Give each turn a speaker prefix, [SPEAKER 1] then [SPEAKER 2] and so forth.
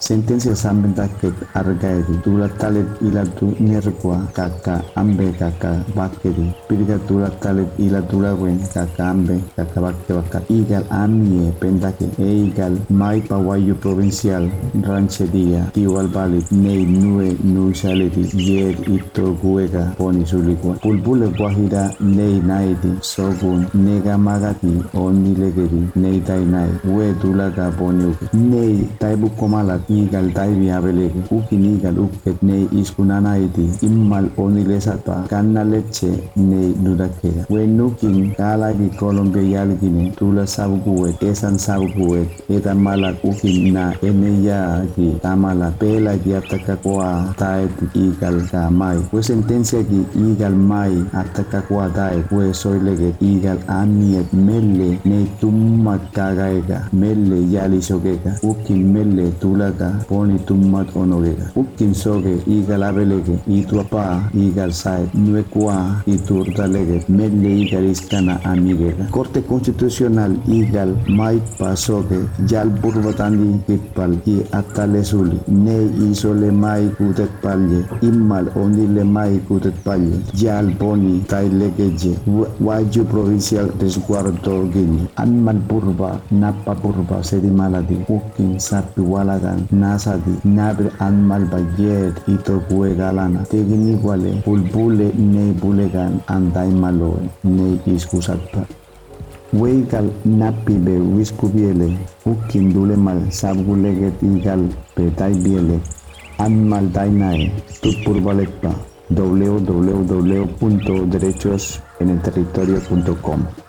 [SPEAKER 1] Sentencia sambendaket argaedi dula talet ila tu nerqua kaka ambe kaka bakedi pirga dula talet ila dula wen kaka ambe kaka bakke baka igal amie pendake eigal mai pawayu provincial rancheria tiwal balit nei nue nu saledi yer ito guega poni sulikwa pulbule guajira nei naidi sogun nega magati oni legedi nei dainai we dula ga boniuke nei taibu komala igal taibi abelege ukin igal uket nei iskunanaiti immal oni lesata kanna leche nei dudakega we nukin kalagi Colombia yalgine tula sabguet esan sabguet etan malak ukin na eneya ki tamala pela ki ataka kwa taet igal ka mai we sentencia ki igal mai ataka kwa taet we soilege igal amiet melle nei tummat kagaega melle yali sogega ukin melle tulaga poni tummat onogega ukin soge igal abelege ituapa igal saet nuekua iturtalege melle igal iskana amigega Corte Constitucional igal mai pasoge jal burbatandi kitpal ki atalesuli nei isole mai kutet palye immal onile mai kutet palye jal boni tailegeje waju provincial resguardo gini anmal burba napa burba sedi maladi ukin sapi walagan nasadi nabre anmal bayer ito kue galana tegini wale bulbule nei bulegan andai maloe nei iskusatpa Weigal napi be wiskubiele ukin dule mal sabguleget igal petai biele anmal dainae tupurbaletpa www.derechosenerterritorio.com